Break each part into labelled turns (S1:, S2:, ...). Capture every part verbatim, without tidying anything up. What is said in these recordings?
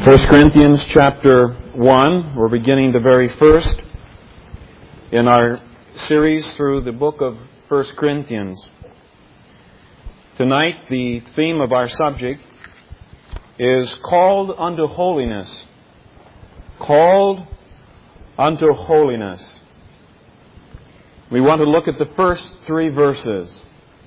S1: First Corinthians chapter one, we're beginning the very first in our series through the book of First Corinthians. Tonight, the theme of our subject is Called Unto Holiness. Called Unto Holiness. We want to look at the first three verses.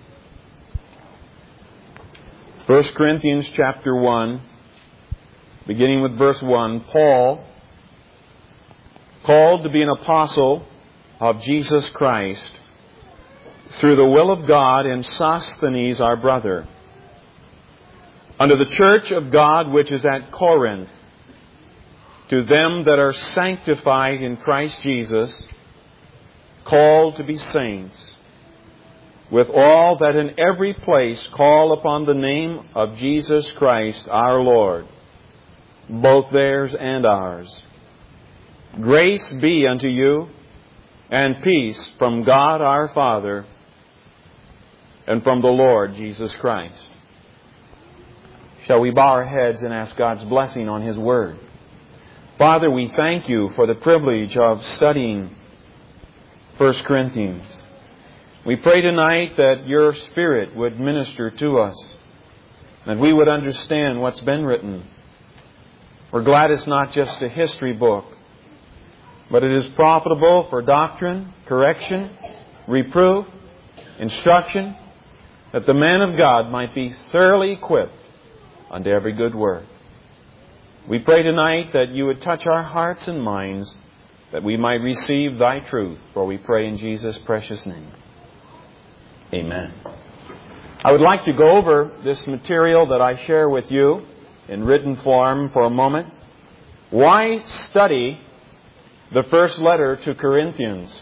S1: First Corinthians chapter one, beginning with verse one, Paul, called to be an apostle of Jesus Christ, through the will of God, and Sosthenes our brother, unto the church of God which is at Corinth, to them that are sanctified in Christ Jesus, called to be saints, with all that in every place call upon the name of Jesus Christ our Lord, both theirs and ours. Grace be unto you, and peace from God our Father, and from the Lord Jesus Christ. Shall we bow our heads and ask God's blessing on His Word? Father, we thank You for the privilege of studying First Corinthians. We pray tonight that Your Spirit would minister to us, that we would understand what's been written. We're glad it's not just a history book, but it is profitable for doctrine, correction, reproof, instruction, that the man of God might be thoroughly equipped unto every good work. We pray tonight that You would touch our hearts and minds, that we might receive Thy truth, for we pray in Jesus' precious name. Amen. I would like to go over this material that I share with you in written form for a moment. Why study the first letter to Corinthians?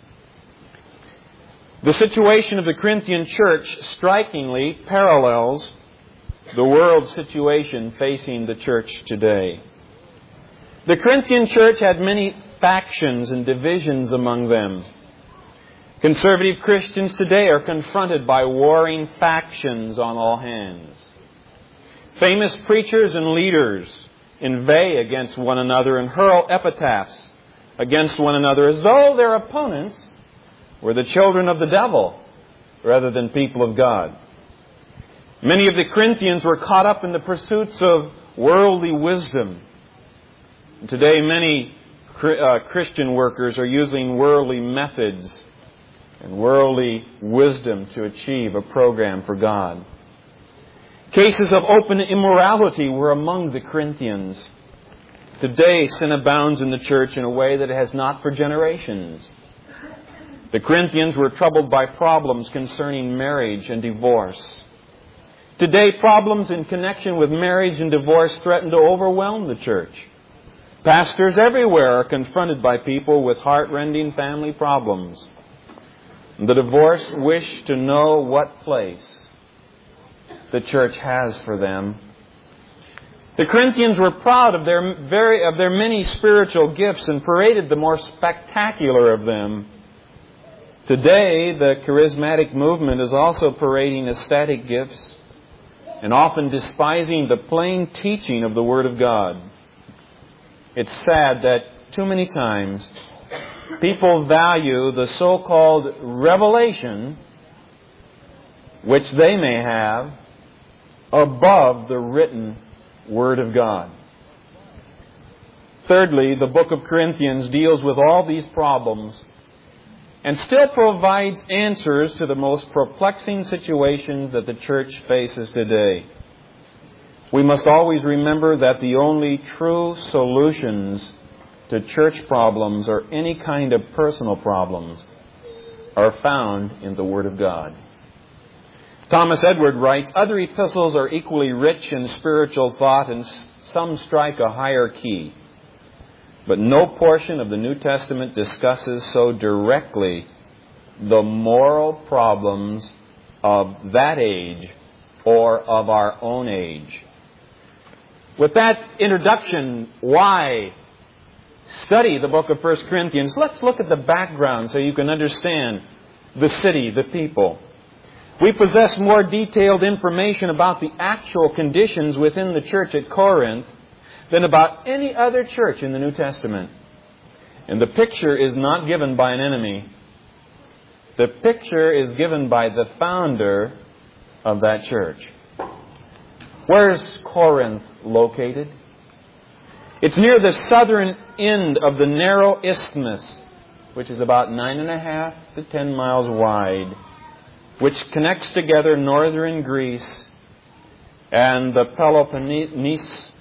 S1: The situation of the Corinthian church strikingly parallels the world situation facing the church today. The Corinthian church had many factions and divisions among them. Conservative Christians today are confronted by warring factions on all hands. Famous preachers and leaders inveigh against one another and hurl epitaphs against one another as though their opponents were the children of the devil rather than people of God. Many of the Corinthians were caught up in the pursuits of worldly wisdom. And today many uh, Christian workers are using worldly methods and worldly wisdom to achieve a program for God. Cases of open immorality were among the Corinthians. Today, sin abounds in the church in a way that it has not for generations. The Corinthians were troubled by problems concerning marriage and divorce. Today, problems in connection with marriage and divorce threaten to overwhelm the church. Pastors everywhere are confronted by people with heart-rending family problems. The divorced wish to know what place the church has for them. The Corinthians were proud of their very of their many spiritual gifts and paraded the more spectacular of them. Today, the charismatic movement is also parading ecstatic gifts and often despising the plain teaching of the Word of God. It's sad that too many times people value the so-called revelation which they may have above the written Word of God. Thirdly, the book of Corinthians deals with all these problems and still provides answers to the most perplexing situations that the church faces today. We must always remember that the only true solutions to church problems or any kind of personal problems are found in the Word of God. Thomas Edward writes, "Other epistles are equally rich in spiritual thought, and some strike a higher key. But no portion of the New Testament discusses so directly the moral problems of that age or of our own age." With that introduction, why study the book of First Corinthians? Let's look at the background so you can understand the city, the people. We possess more detailed information about the actual conditions within the church at Corinth than about any other church in the New Testament. And the picture is not given by an enemy. The picture is given by the founder of that church. Where's Corinth located? It's near the southern end of the narrow isthmus, which is about nine and a half to ten miles wide, which connects together northern Greece and the Peloponnese.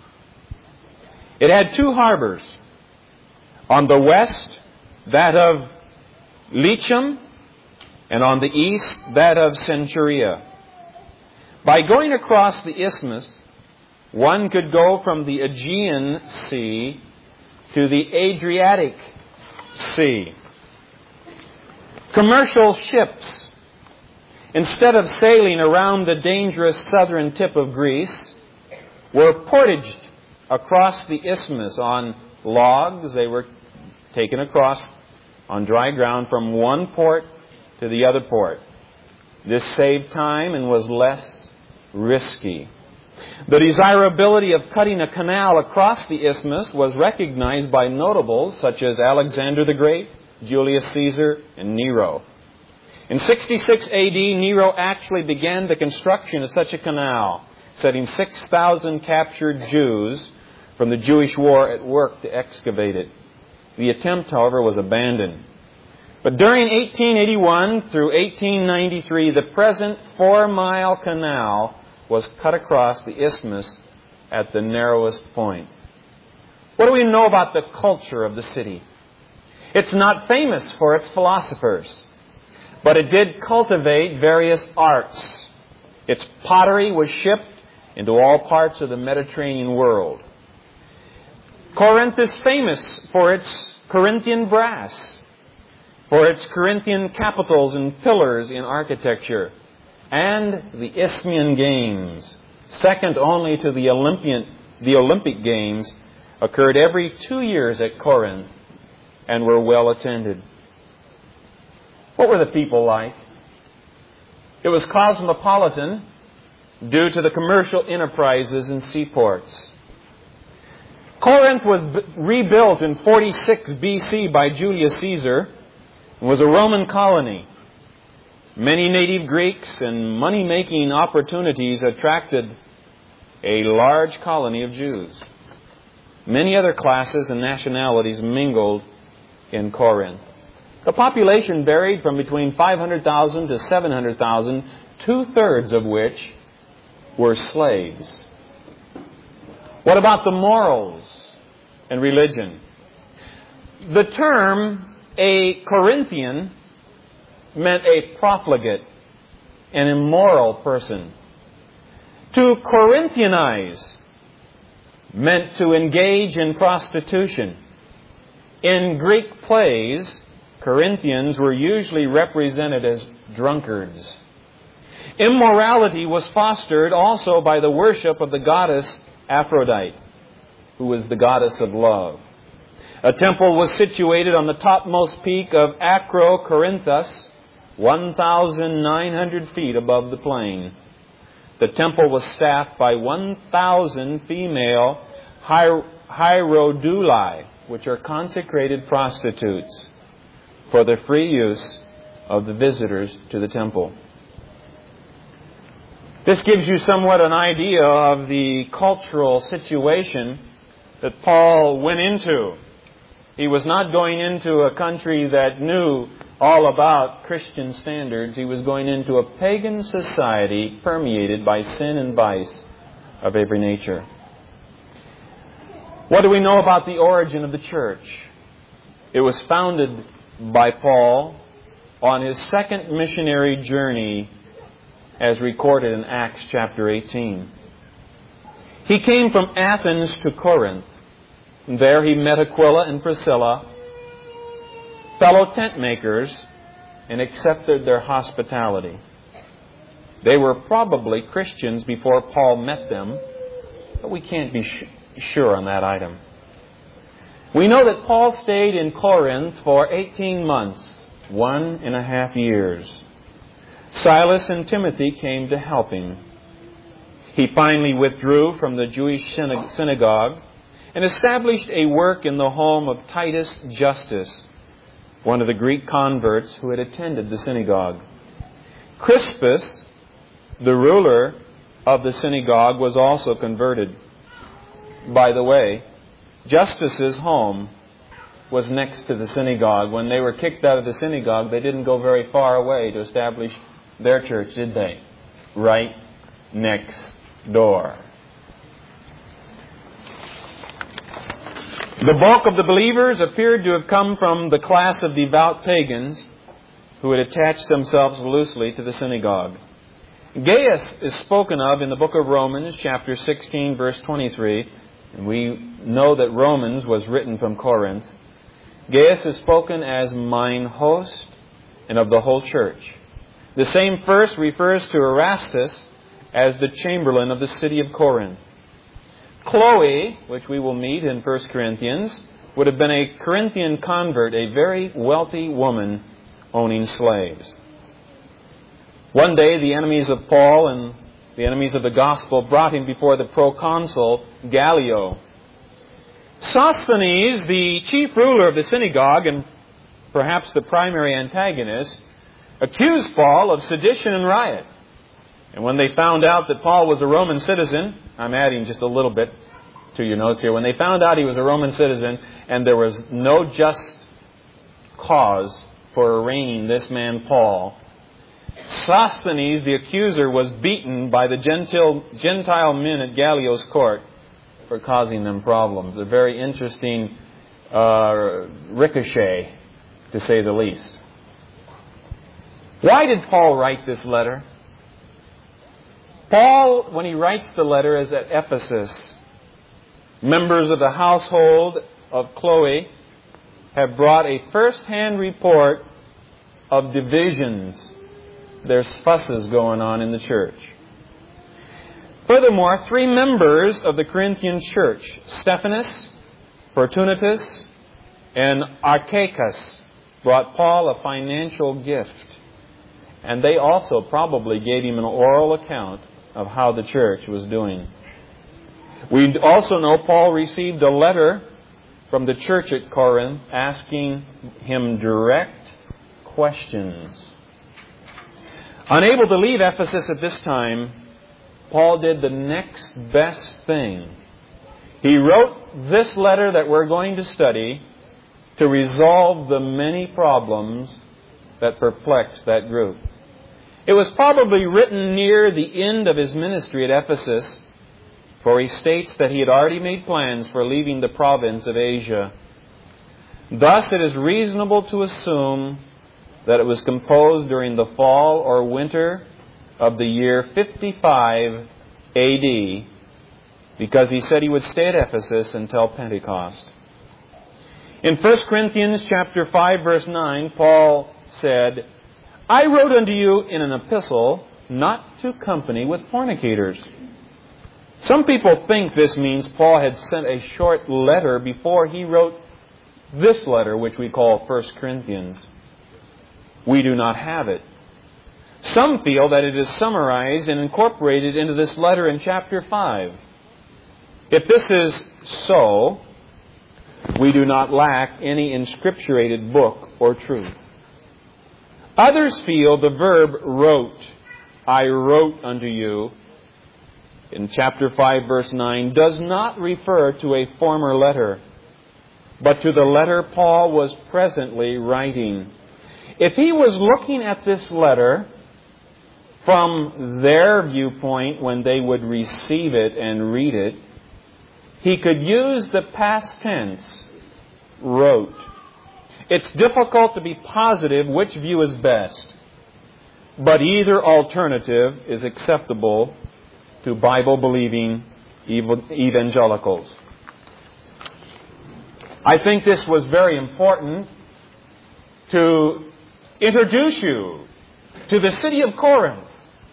S1: It had two harbors. On the west, that of Lycium, and on the east, that of Centuria. By going across the isthmus, one could go from the Aegean Sea to the Adriatic Sea. Commercial ships, instead of sailing around the dangerous southern tip of Greece, were portaged across the isthmus on logs. They were taken across on dry ground from one port to the other port. This saved time and was less risky. The desirability of cutting a canal across the isthmus was recognized by notables such as Alexander the Great, Julius Caesar, and Nero. In sixty-six A D, Nero actually began the construction of such a canal, setting six thousand captured Jews from the Jewish war at work to excavate it. The attempt, however, was abandoned. But during eighteen eighty-one through eighteen ninety-three, the present four-mile canal was cut across the isthmus at the narrowest point. What do we know about the culture of the city? It's not famous for its philosophers, but it did cultivate various arts. Its pottery was shipped into all parts of the Mediterranean world. Corinth is famous for its Corinthian brass, for its Corinthian capitals and pillars in architecture, and the Isthmian Games, second only to the Olympian, the Olympic Games, occurred every two years at Corinth and were well attended. What were the people like? It was cosmopolitan due to the commercial enterprises and seaports. Corinth was b- rebuilt in forty-six B C by Julius Caesar and was a Roman colony. Many native Greeks and money-making opportunities attracted a large colony of Jews. Many other classes and nationalities mingled in Corinth. The population varied from between five hundred thousand to seven hundred thousand, two-thirds of which were slaves. What about the morals and religion? The term a Corinthian meant a profligate, an immoral person. To Corinthianize meant to engage in prostitution. In Greek plays, Corinthians were usually represented as drunkards. Immorality was fostered also by the worship of the goddess Aphrodite, who was the goddess of love. A temple was situated on the topmost peak of Acrocorinthus, one thousand nine hundred feet above the plain. The temple was staffed by one thousand female hieroduli, which are consecrated prostitutes, for the free use of the visitors to the temple. This gives you somewhat an idea of the cultural situation that Paul went into. He was not going into a country that knew all about Christian standards. He was going into a pagan society permeated by sin and vice of every nature. What do we know about the origin of the church? It was founded by Paul on his second missionary journey, as recorded in Acts chapter eighteen. He came from Athens to Corinth. There he met Aquila and Priscilla, fellow tent makers, and accepted their hospitality. They were probably Christians before Paul met them, but we can't be sh- sure on that item. We know that Paul stayed in Corinth for eighteen months, one and a half years. Silas and Timothy came to help him. He finally withdrew from the Jewish synagogue and established a work in the home of Titus Justus, one of the Greek converts who had attended the synagogue. Crispus, the ruler of the synagogue, was also converted. By the way, Justus's home was next to the synagogue. When they were kicked out of the synagogue, they didn't go very far away to establish their church, did they? Right next door. The bulk of the believers appeared to have come from the class of devout pagans who had attached themselves loosely to the synagogue. Gaius is spoken of in the book of Romans, chapter sixteen, verse twenty-three. And we know that Romans was written from Corinth. Gaius is spoken as mine host and of the whole church. The same verse refers to Erastus as the chamberlain of the city of Corinth. Chloe, which we will meet in First Corinthians, would have been a Corinthian convert, a very wealthy woman owning slaves. One day, the enemies of Paul and the enemies of the gospel brought him before the proconsul Gallio. Sosthenes, the chief ruler of the synagogue and perhaps the primary antagonist, accused Paul of sedition and riot. And when they found out that Paul was a Roman citizen, I'm adding just a little bit to your notes here, when they found out he was a Roman citizen and there was no just cause for arraigning this man Paul, Sosthenes, the accuser, was beaten by the Gentile, Gentile men at Gallio's court for causing them problems. A very interesting uh, ricochet, to say the least. Why did Paul write this letter? Paul, when he writes the letter, is at Ephesus. Members of the household of Chloe have brought a first-hand report of divisions. There's fusses going on in the church. Furthermore, three members of the Corinthian church, Stephanas, Fortunatus, and Archicus, brought Paul a financial gift. And they also probably gave him an oral account of how the church was doing. We also know Paul received a letter from the church at Corinth asking him direct questions. Unable to leave Ephesus at this time, Paul did the next best thing. He wrote this letter that we're going to study to resolve the many problems that perplexed that group. It was probably written near the end of his ministry at Ephesus, for he states that he had already made plans for leaving the province of Asia. Thus, it is reasonable to assume that it was composed during the fall or winter of the year fifty-five A D, because he said he would stay at Ephesus until Pentecost. In First Corinthians chapter five, verse nine, Paul said, I wrote unto you in an epistle not to company with fornicators. Some people think this means Paul had sent a short letter before he wrote this letter, which we call First Corinthians. We do not have it. Some feel that it is summarized and incorporated into this letter in chapter five. If this is so, we do not lack any inscripturated book or truth. Others feel the verb wrote, I wrote unto you, in chapter five, verse nine, does not refer to a former letter, but to the letter Paul was presently writing. If he was looking at this letter from their viewpoint when they would receive it and read it, he could use the past tense, wrote. It's difficult to be positive which view is best, but either alternative is acceptable to Bible-believing evangelicals. I think this was very important to introduce you to the city of Corinth.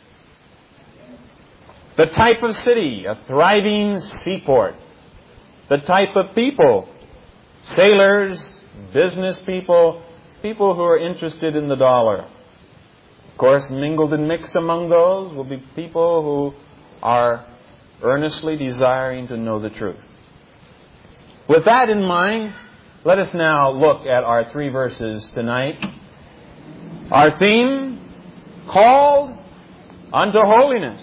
S1: The type of city, a thriving seaport. The type of people, sailors, business people, people who are interested in the dollar. Of course, mingled and mixed among those will be people who are earnestly desiring to know the truth. With that in mind, let us now look at our three verses tonight. Our theme, called unto holiness.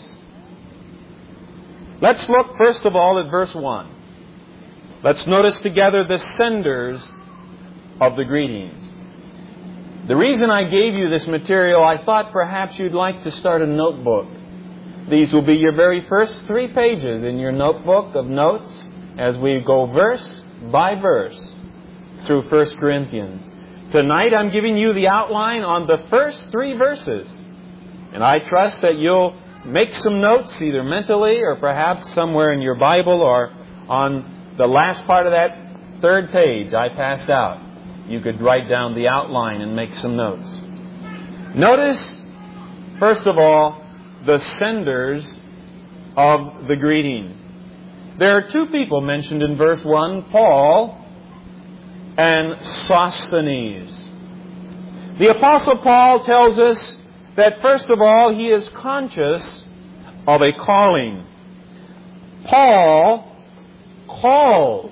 S1: Let's look first of all at verse one. Let's notice together the senders of the greetings. The reason I gave you this material, I thought perhaps you'd like to start a notebook. These will be your very first three pages in your notebook of notes as we go verse by verse through First Corinthians. Tonight I'm giving you the outline on the first three verses. And I trust that you'll make some notes either mentally or perhaps somewhere in your Bible or on the last part of that third page I passed out. You could write down the outline and make some notes. Notice, first of all, the senders of the greeting. There are two people mentioned in verse one, Paul and Sosthenes. The Apostle Paul tells us that first of all, he is conscious of a calling. Paul called.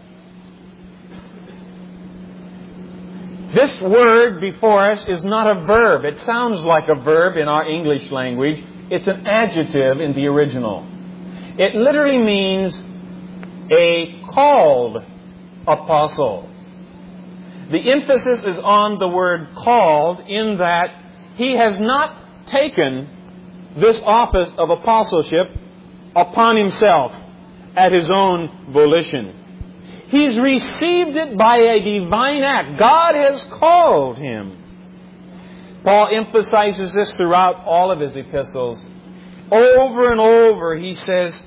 S1: This word before us is not a verb. It sounds like a verb in our English language. It's an adjective in the original. It literally means a called apostle. The emphasis is on the word called in that he has not taken this office of apostleship upon himself at his own volition. He's received it by a divine act. God has called him. Paul emphasizes this throughout all of his epistles. Over and over he says,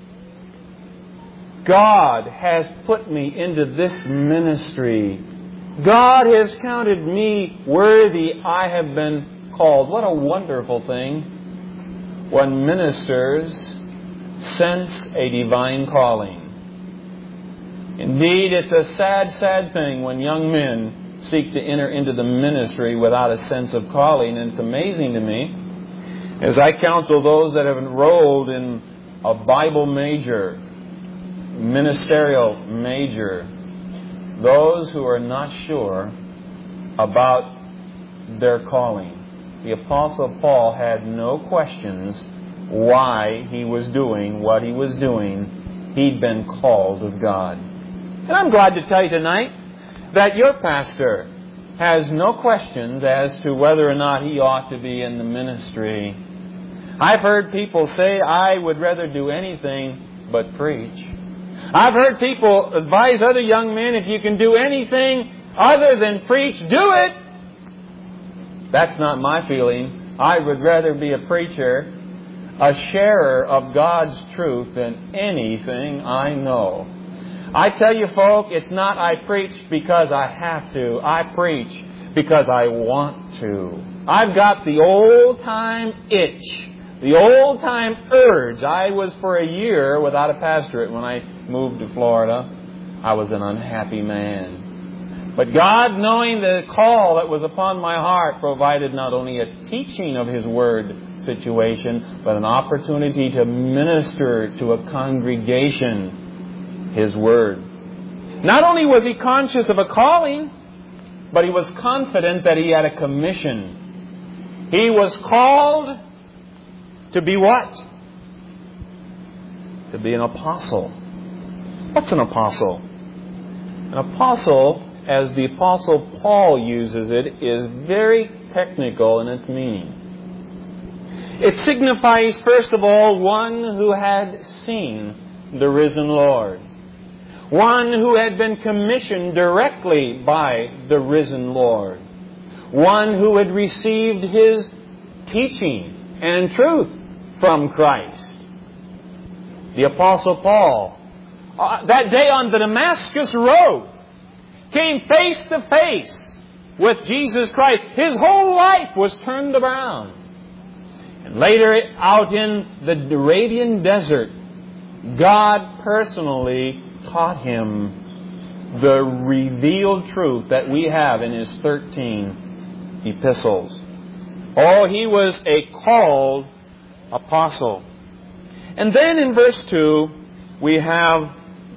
S1: God has put me into this ministry. God has counted me worthy. I have been called. What a wonderful thing when ministers sense a divine calling. Indeed, it's a sad, sad thing when young men seek to enter into the ministry without a sense of calling. And it's amazing to me, as I counsel those that have enrolled in a Bible major, ministerial major, those who are not sure about their calling. The Apostle Paul had no questions why he was doing what he was doing. He'd been called of God. And I'm glad to tell you tonight that your pastor has no questions as to whether or not he ought to be in the ministry. I've heard people say, I would rather do anything but preach. I've heard people advise other young men, if you can do anything other than preach, do it. That's not my feeling. I would rather be a preacher, a sharer of God's truth than anything I know. I tell you, folk, it's not I preach because I have to. I preach because I want to. I've got the old-time itch, the old-time urge. I was for a year without a pastorate when I moved to Florida. I was an unhappy man. But God, knowing the call that was upon my heart, provided not only a teaching of His Word situation, but an opportunity to minister to a congregation His Word. Not only was he conscious of a calling, but he was confident that he had a commission. He was called to be what? To be an apostle. What's an apostle? An apostle, as the Apostle Paul uses it, is very technical in its meaning. It signifies, first of all, one who had seen the risen Lord. One who had been commissioned directly by the risen Lord. One who had received His teaching and truth from Christ. The Apostle Paul, uh, that day on the Damascus Road, came face to face with Jesus Christ. His whole life was turned around. And later out in the Arabian desert, God personally taught him the revealed truth that we have in His thirteen epistles. Oh, he was a called apostle. And then in verse two, we have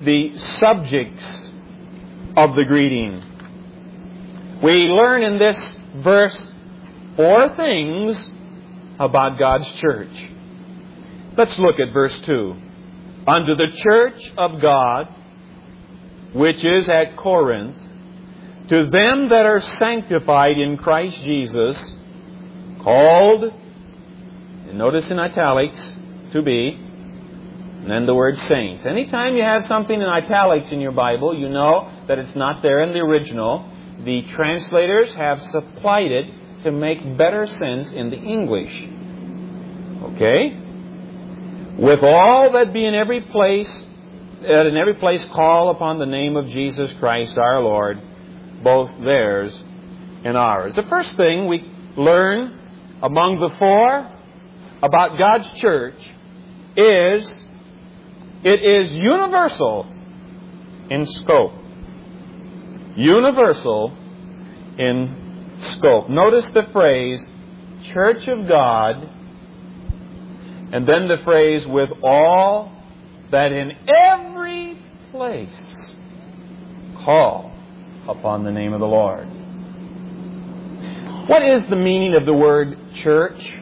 S1: the subjects of the greeting. We learn in this verse four things about God's church. Let's look at verse two. Unto the church of God, which is at Corinth, to them that are sanctified in Christ Jesus, called, and notice in italics, to be, and then the word saints. Anytime you have something in italics in your Bible, you know that it's not there in the original. The translators have supplied it to make better sense in the English. Okay? With all that be in every place, that in every place call upon the name of Jesus Christ our Lord, both theirs and ours. The first thing we learn among the four about God's church is it is universal in scope. Universal in scope. Notice the phrase, Church of God, and then the phrase, with all that in every place call upon the name of the Lord. What is the meaning of the word church?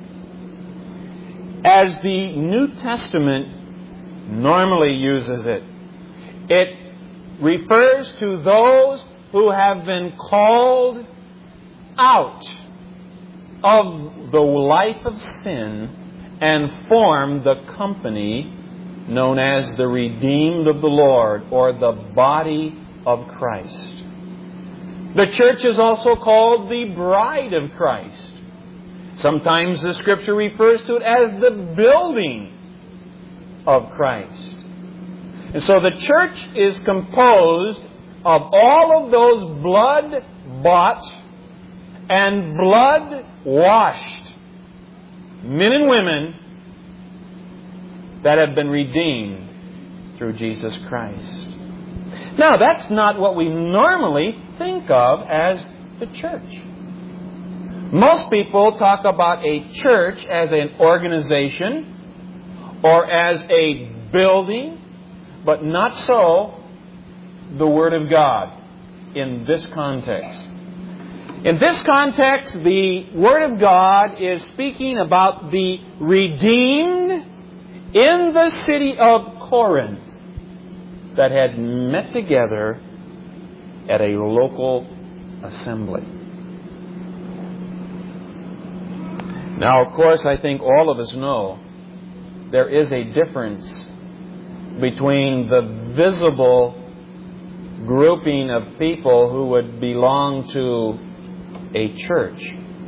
S1: As the New Testament normally uses it, it refers to those who have been called out of the life of sin and form the company known as the redeemed of the Lord, or the body of Christ. The church is also called the bride of Christ. Sometimes the Scripture refers to it as the building of Christ. And so the church is composed of all of those blood-bought and blood-washed men and women that have been redeemed through Jesus Christ. Now, that's not what we normally think of as the church. Most people talk about a church as an organization or as a building, but not so the Word of God in this context. In this context, the Word of God is speaking about the redeemed in the city of Corinth that had met together at a local assembly. Now, of course, I think all of us know there is a difference between the visible grouping of people who would belong to a church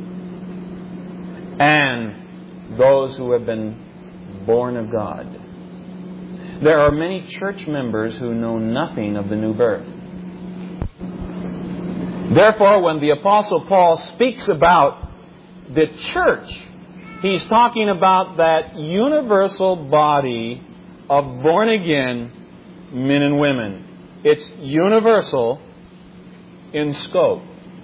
S1: and those who have been born of God. There are many church members who know nothing of the new birth. Therefore, when the Apostle Paul speaks about the church, he's talking about that universal body of born-again men and women. It's universal in scope.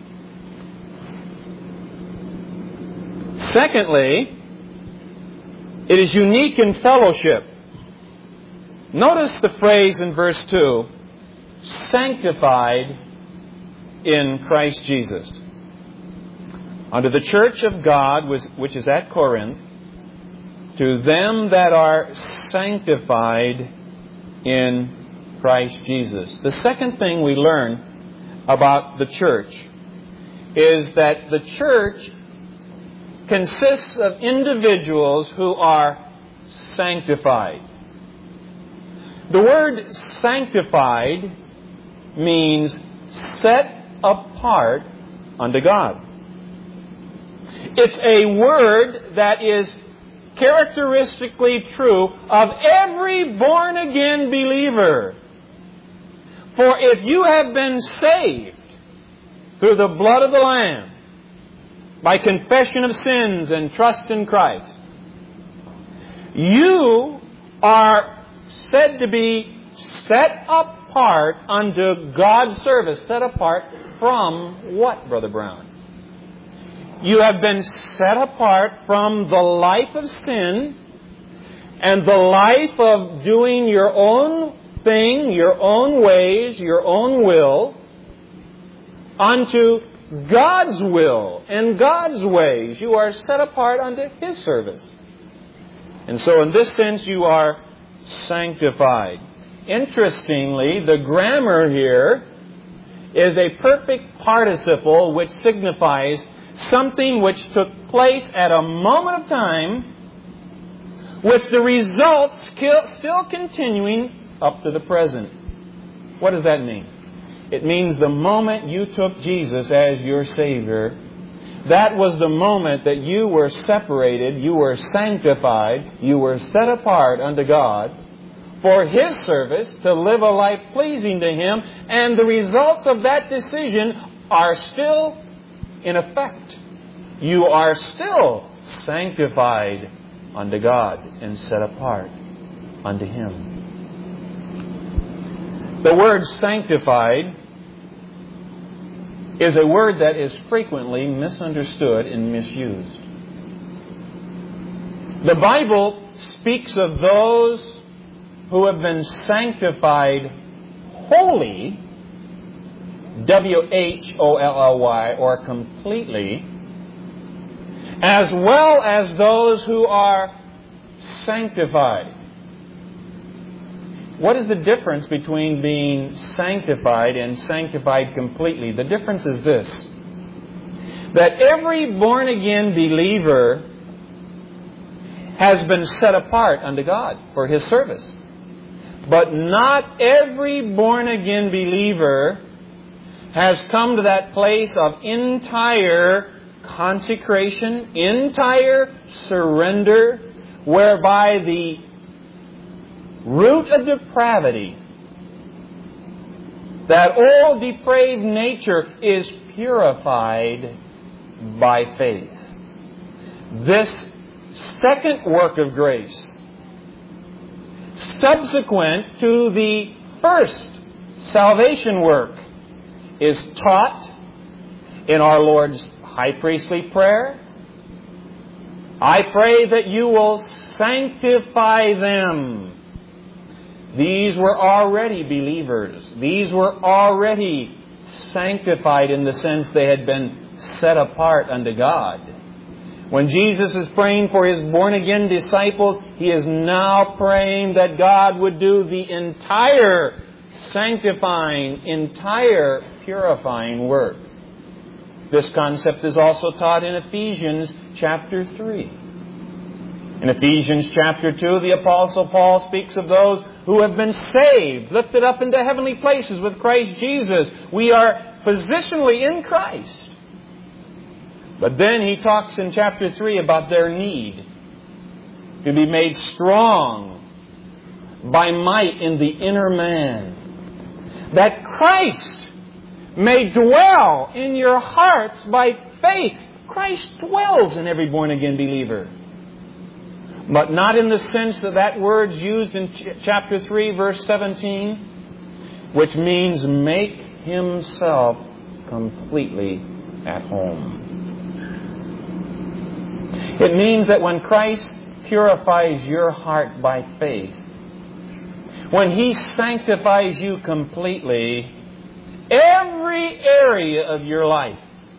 S1: Secondly, it is unique in fellowship. Notice the phrase in verse two, sanctified in Christ Jesus. Unto the church of God, which is at Corinth, to them that are sanctified in Christ Jesus. The second thing we learn about the church is that the church consists of individuals who are sanctified. The word sanctified means set apart unto God. It's a word that is characteristically true of every born-again believer. For if you have been saved through the blood of the Lamb, by confession of sins and trust in Christ, you are said to be set apart unto God's service. Set apart from what, Brother Brown? You have been set apart from the life of sin and the life of doing your own thing, your own ways, your own will, unto God's will and God's ways. You are set apart unto His service. And so in this sense you are sanctified. Interestingly, the grammar here is a perfect participle which signifies something which took place at a moment of time with the results still continuing up to the present. What does that mean? It means the moment you took Jesus as your Savior, that was the moment that you were separated, you were sanctified, you were set apart unto God for His service, to live a life pleasing to Him, and the results of that decision are still in effect. You are still sanctified unto God and set apart unto Him. The word sanctified is a word that is frequently misunderstood and misused. The Bible speaks of those who have been sanctified wholly, W H O L L Y, or completely, as well as those who are sanctified. What is the difference between being sanctified and sanctified completely? The difference is this: that every born-again believer has been set apart unto God for His service. But not every born-again believer has come to that place of entire consecration, entire surrender, whereby the root of depravity, that all depraved nature, is purified by faith. This second work of grace, subsequent to the first salvation work, is taught in our Lord's high priestly prayer. I pray that you will sanctify them. These were already believers. These were already sanctified in the sense they had been set apart unto God. When Jesus is praying for His born-again disciples, He is now praying that God would do the entire sanctifying, entire purifying work. This concept is also taught in Ephesians chapter three. In Ephesians chapter two, the Apostle Paul speaks of those who have been saved, lifted up into heavenly places with Christ Jesus. We are positionally in Christ. But then he talks in chapter three about their need to be made strong by might in the inner man, that Christ may dwell in your hearts by faith. Christ dwells in every born-again believer. But not in the sense that that word's used in ch- chapter three, verse seventeen, which means make Himself completely at home. It means that when Christ purifies your heart by faith, when He sanctifies you completely, every area of your life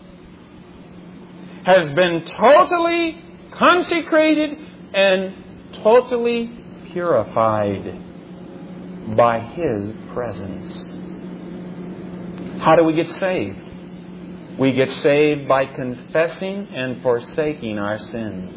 S1: has been totally consecrated and totally purified by His presence. How do we get saved? We get saved by confessing and forsaking our sins.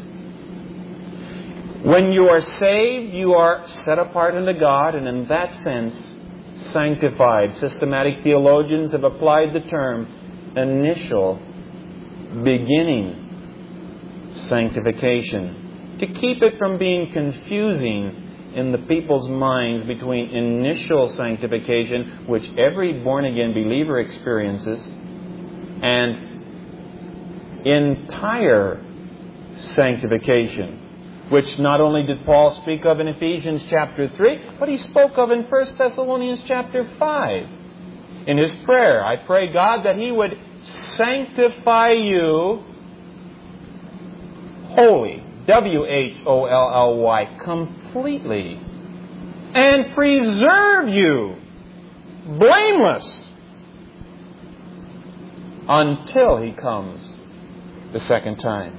S1: When you are saved, you are set apart unto God, and in that sense, sanctified. Systematic theologians have applied the term initial, beginning sanctification, to keep it from being confusing in the people's minds between initial sanctification, which every born-again believer experiences, and entire sanctification, which not only did Paul speak of in Ephesians chapter three, but he spoke of in First Thessalonians chapter five. In his prayer, I pray God that He would sanctify you wholly, W H O L L Y, completely. and preserve you blameless until He comes the second time.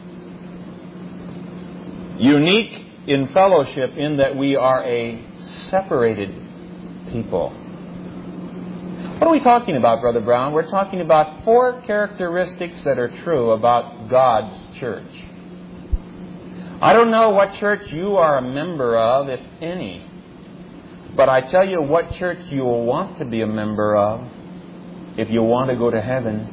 S1: Unique in fellowship in that we are a separated people. What are we talking about, Brother Brown? We're talking about four characteristics that are true about God's church. I don't know what church you are a member of, if any. But I tell you what church you will want to be a member of if you want to go to heaven.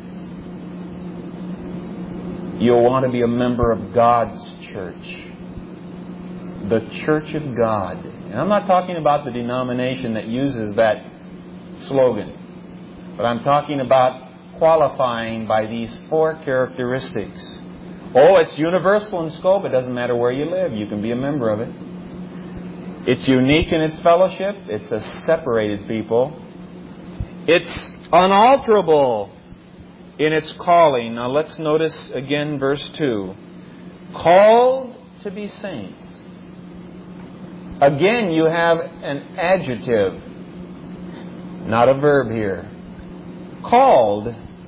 S1: You'll want to be a member of God's church. The Church of God. And I'm not talking about the denomination that uses that slogan. But I'm talking about qualifying by these four characteristics. Oh, it's universal in scope. It doesn't matter where you live. You can be a member of it. It's unique in its fellowship. It's a separated people. It's unalterable in its calling. Now let's notice again verse two. Called to be saints. Again, you have an adjective, not a verb here. Called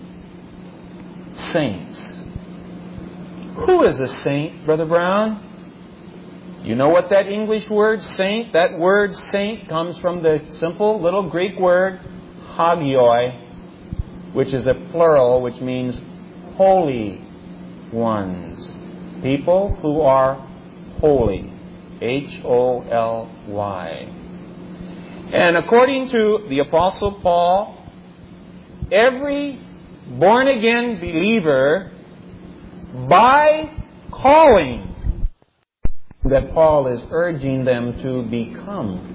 S1: saints. Who is a saint, Brother Brown? You know what that English word saint, that word saint comes from the simple little Greek word hagioi, which is a plural, which means holy ones. People who are holy. H O L Y. And according to the Apostle Paul, every born-again believer, by calling, that Paul is urging them to become.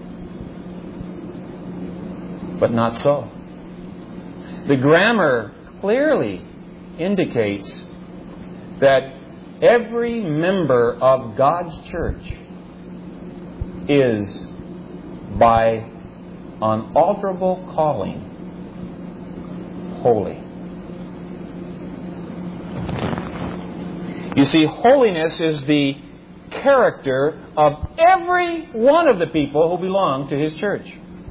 S1: But not so. The grammar clearly indicates that every member of God's church is by unalterable calling holy. You see, holiness is the character of every one of the people who belong to His church.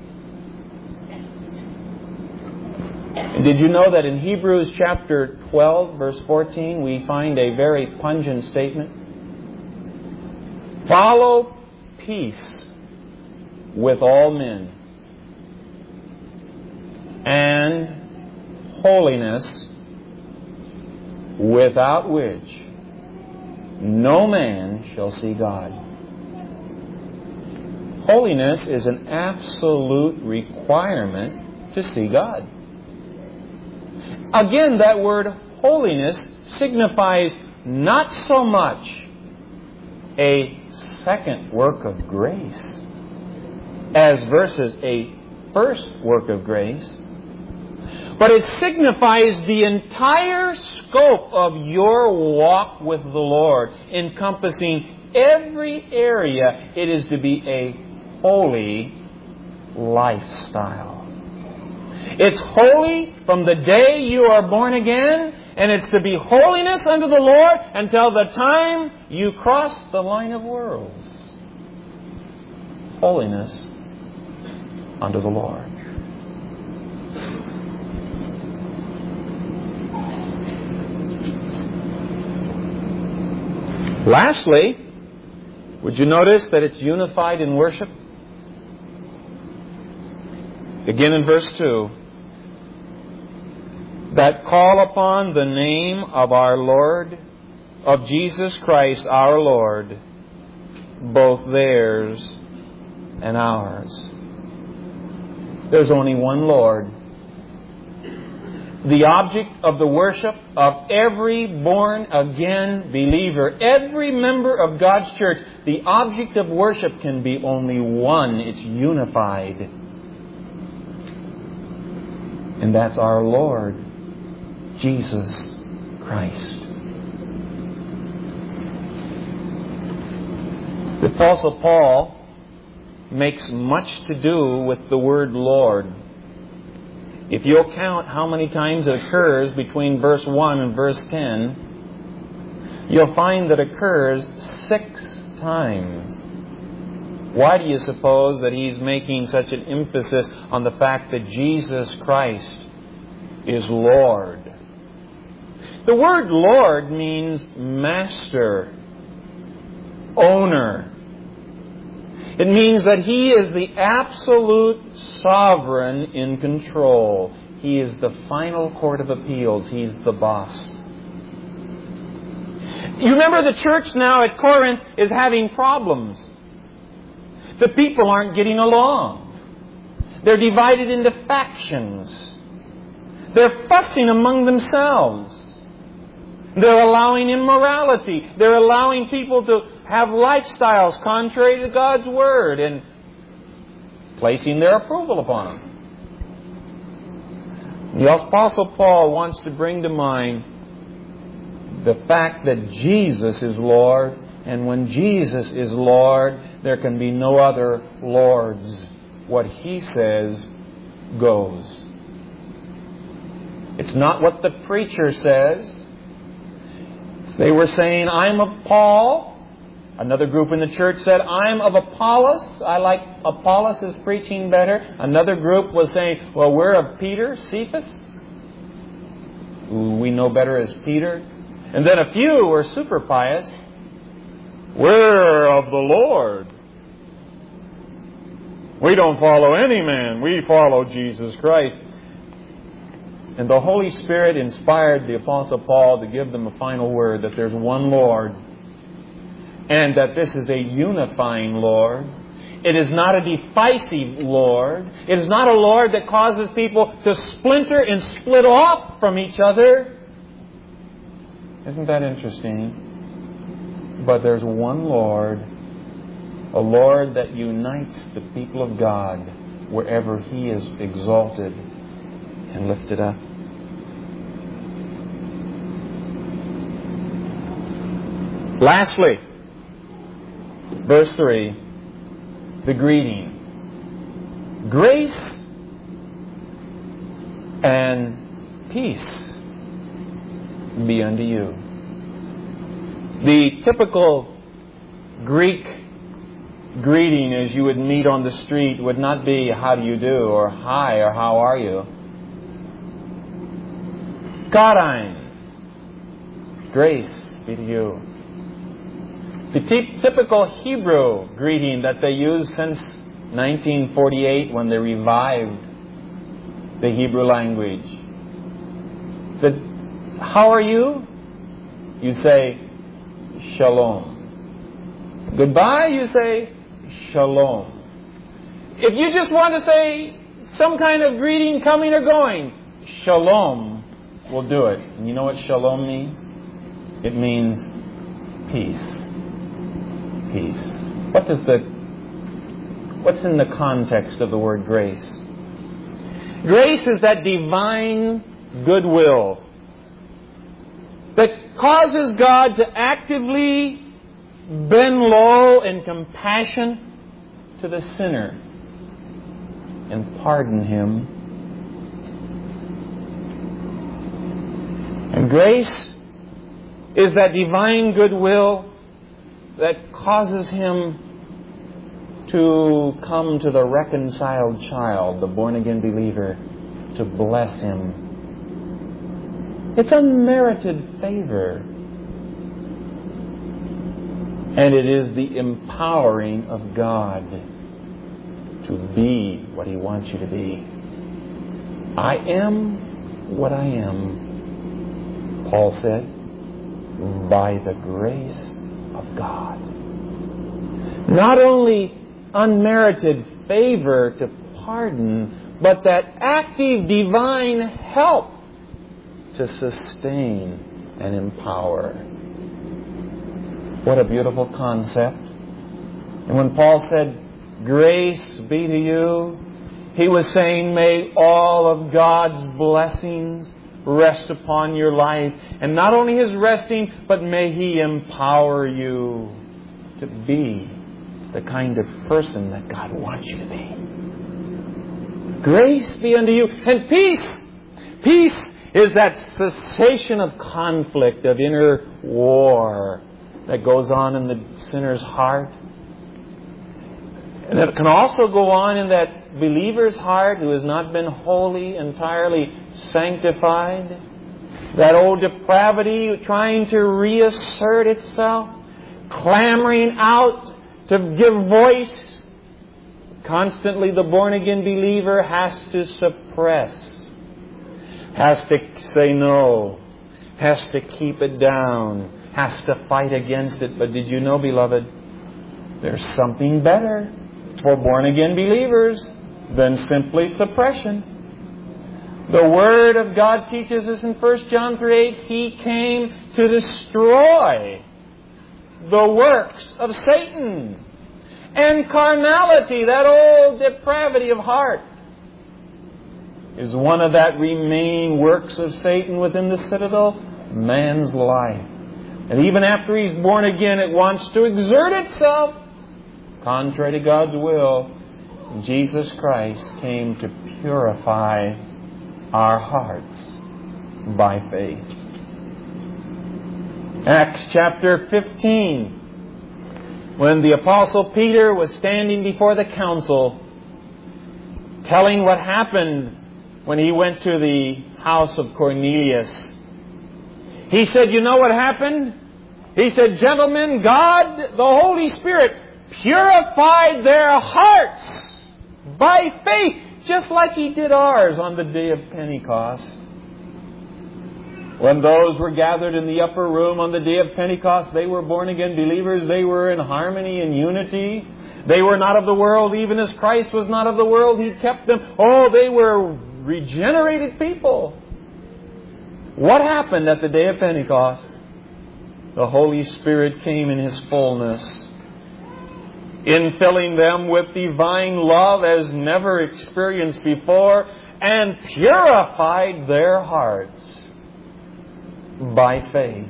S1: And did you know that in Hebrews chapter twelve, verse fourteen, we find a very pungent statement? Follow peace with all men and holiness, without which no man shall see God. Holiness is an absolute requirement to see God. Again, that word holiness signifies not so much a second work of grace as versus a first work of grace, but it signifies the entire scope of your walk with the Lord, encompassing every area. It is to be a holy lifestyle. It's holy from the day you are born again, and it's to be holiness unto the Lord until the time you cross the line of worlds. Holiness unto the Lord. Lastly, would you notice that it's unified in worship? Again in verse two. That call upon the name of our Lord, of Jesus Christ our Lord, both theirs and ours. There's only one Lord. The object of the worship of every born-again believer, every member of God's church, the object of worship can be only one. It's unified. And that's our Lord, Jesus Christ. The Apostle Paul makes much to do with the word Lord. If you'll count how many times it occurs between verse one and verse ten, you'll find that it occurs six times. Why do you suppose that he's making such an emphasis on the fact that Jesus Christ is Lord? The word Lord means master, owner. It means that He is the absolute sovereign in control. He is the final court of appeals. He's the boss. You remember the church now at Corinth is having problems. The people aren't getting along. They're divided into factions. They're fussing among themselves. They're allowing immorality. They're allowing people to have lifestyles contrary to God's Word and placing their approval upon them. The Apostle Paul wants to bring to mind the fact that Jesus is Lord, and when Jesus is Lord, there can be no other lords. What He says goes. It's not what the preacher says. They were saying, I'm of Paul. Another group in the church said, I'm of Apollos. I like Apollos' preaching better. Another group was saying, well, we're of Peter, Cephas, who we know better as Peter. And then a few were super pious. We're of the Lord. We don't follow any man. We follow Jesus Christ. And the Holy Spirit inspired the Apostle Paul to give them a final word, that there's one Lord, and that this is a unifying Lord. It is not a divisive Lord. It is not a Lord that causes people to splinter and split off from each other. Isn't that interesting? But there's one Lord, a Lord that unites the people of God wherever He is exalted and lifted up. Lastly, verse three, the greeting. Grace and peace be unto you. The typical Greek greeting as you would meet on the street would not be how do you do or hi or how are you. Karain, grace be to you. The t- typical Hebrew greeting that they used since nineteen forty-eight when they revived the Hebrew language. The, how are you? You say, shalom. Goodbye, you say, shalom. If you just want to say some kind of greeting coming or going, shalom will do it. And you know what shalom means? It means peace. Peace. What does the what's in the context of the word grace? Grace is that divine goodwill that causes God to actively bend low in compassion to the sinner and pardon him. And grace is that divine goodwill that causes him to come to the reconciled child, the born-again believer, to bless him. It's unmerited favor. And it is the empowering of God to be what He wants you to be. I am what I am, Paul said, by the grace of God. Not only unmerited favor to pardon, but that active divine help to sustain and empower. What a beautiful concept. And when Paul said, grace be to you, he was saying, may all of God's blessings rest upon your life. And not only His resting, but may He empower you to be the kind of person that God wants you to be. Grace be unto you. And peace. Peace is that cessation of conflict, of inner war that goes on in the sinner's heart. And it can also go on in that believer's heart who has not been wholly, entirely sanctified. That old depravity trying to reassert itself, clamoring out to give voice. Constantly the born-again believer has to suppress, has to say no, has to keep it down, has to fight against it. But did you know, beloved, there's something better for born-again believers than simply suppression. The Word of God teaches us in First John three eight, He came to destroy the works of Satan. And carnality, that old depravity of heart, is one of that remaining works of Satan within the citadel, man's life. And even after he's born again, it wants to exert itself contrary to God's will. Jesus Christ came to purify our hearts by faith. Acts chapter fifteen. When the Apostle Peter was standing before the council, telling what happened when he went to the house of Cornelius, he said, you know what happened? He said, gentlemen, God, the Holy Spirit, purified their hearts by faith, just like He did ours on the day of Pentecost. When those were gathered in the upper room on the day of Pentecost, they were born-again believers. They were in harmony and unity. They were not of the world, even as Christ was not of the world. He kept them. Oh, they were regenerated people. What happened at the day of Pentecost? The Holy Spirit came in His fullness, infilling them with divine love as never experienced before, and purified their hearts by faith.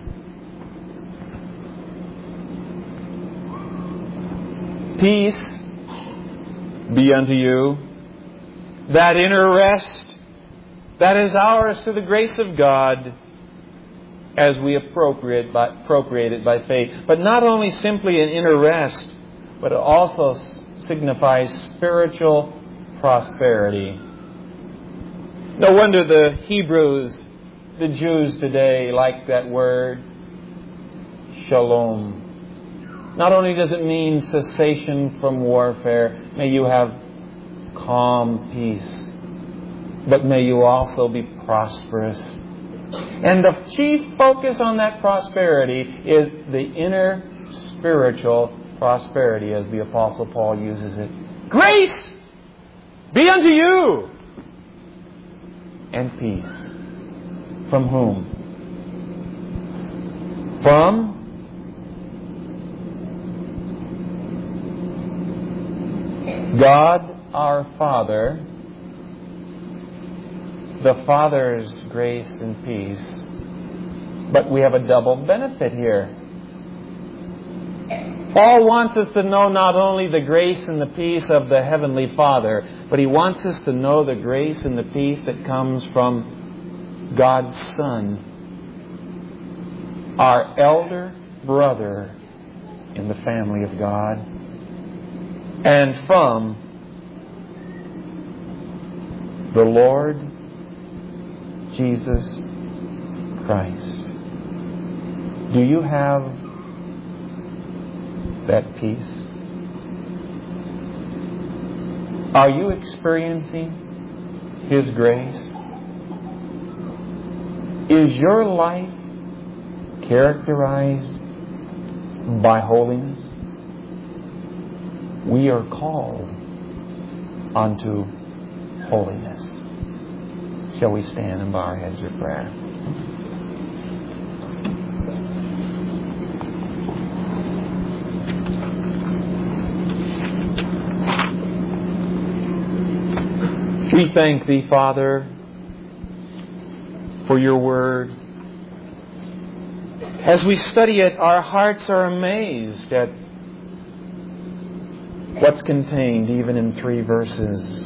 S1: Peace be unto you. That inner rest that is ours through the grace of God as we appropriate, by, appropriate it by faith. But not only simply an inner rest, but it also signifies spiritual prosperity. No wonder the Hebrews, the Jews today, like that word, shalom. Not only does it mean cessation from warfare, may you have calm peace, but may you also be prosperous. And the chief focus on that prosperity is the inner spiritual prosperity, as the Apostle Paul uses it. Grace be unto you, and peace. From whom? From God our Father, the Father's grace and peace. But we have a double benefit here. Paul wants us to know not only the grace and the peace of the Heavenly Father, but he wants us to know the grace and the peace that comes from God's Son, our elder brother in the family of God, and from the Lord Jesus Christ. Do you have that peace? Are you experiencing His grace? Is your life characterized by holiness? We are called unto holiness. Shall we stand and bow our heads for prayer? We thank Thee, Father, for Your Word. As we study it, our hearts are amazed at what's contained even in three verses.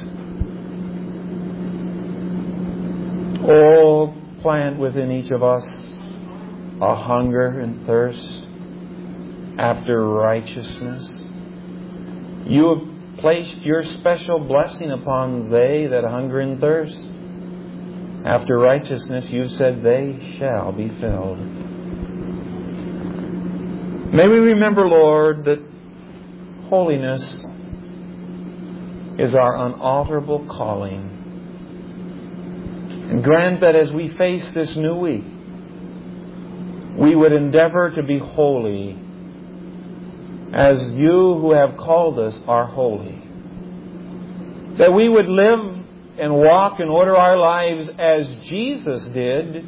S1: Oh, plant within each of us a hunger and thirst after righteousness. You have placed your special blessing upon they that hunger and thirst after righteousness. You've said they shall be filled. May we remember, Lord, that holiness is our unalterable calling. And grant that as we face this new week, we would endeavor to be holy as you who have called us are holy. That we would live and walk and order our lives as Jesus did.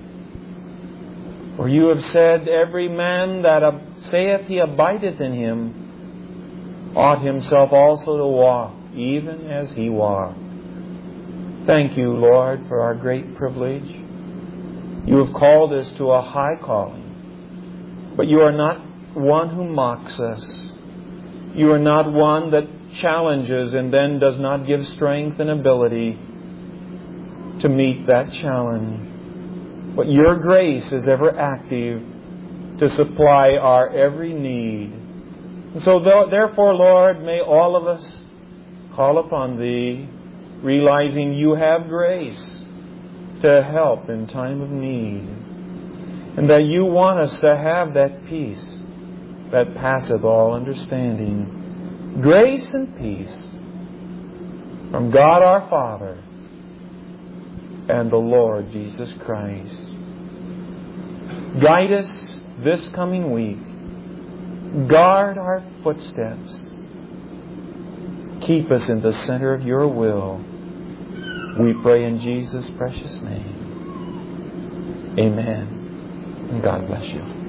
S1: For you have said, every man that saith he abideth in him ought himself also to walk, even as he walked. Thank you, Lord, for our great privilege. You have called us to a high calling, but you are not one who mocks us. You are not one that challenges and then does not give strength and ability to meet that challenge. But your grace is ever active to supply our every need. And so therefore, Lord, may all of us call upon Thee, realizing you have grace to help in time of need. And that you want us to have that peace that passeth all understanding. Grace and peace from God our Father and the Lord Jesus Christ. Guide us this coming week. Guard our footsteps. Keep us in the center of your will. We pray in Jesus' precious name. Amen. And God bless you.